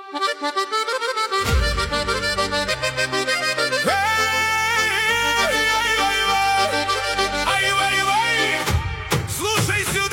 Слушай сюда!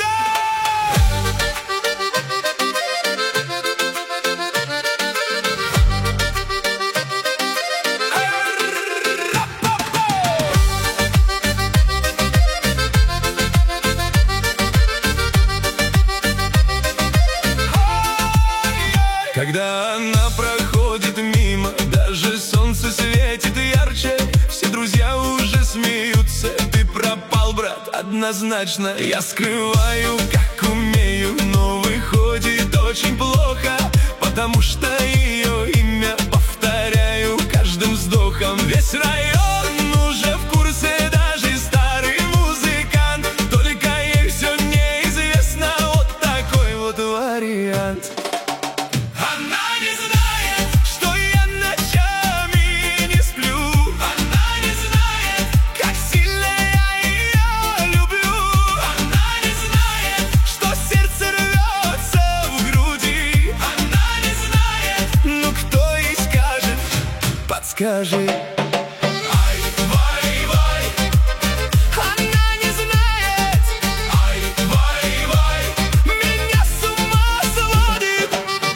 Когда она проходит мимо, даже солнце светит ярче, все друзья уже смеются. Ты пропал, брат, однозначно. Я скрываю, как умею, но выходит очень плохо, потому что ее имя повторяю каждым вздохом. Весь район уже в курсе, даже старый музыкант, только ей все неизвестно. Вот такой вот вариант. Скажи. Ай, вай, вай. Она не знает. Ай, вай, вай. Меня с ума сводит.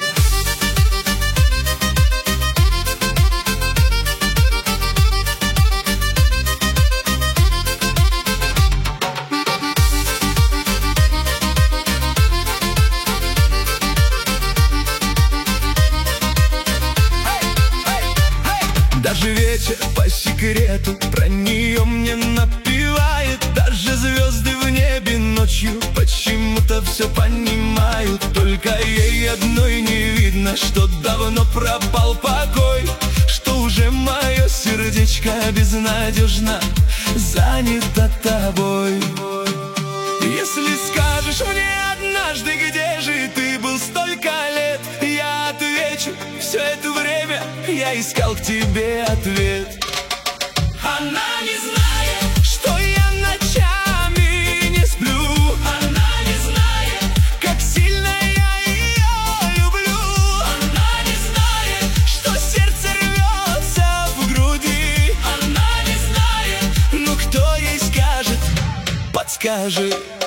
Даже ветер по секрету про нее мне напевает. Даже звезды в небе ночью почему-то все понимают. Только ей одной не видно, что давно пропал покой, что уже мое сердечко безнадежно занято тобой. Если скажешь мне однажды, где же ты был столько лет, я отвечу: все это время я искал к тебе ответ. Она не знает, что я ночами не сплю. Она не знает, как сильно я ее люблю. Она не знает, что сердце рвется в груди. Она не знает, ну кто ей скажет, подскажи.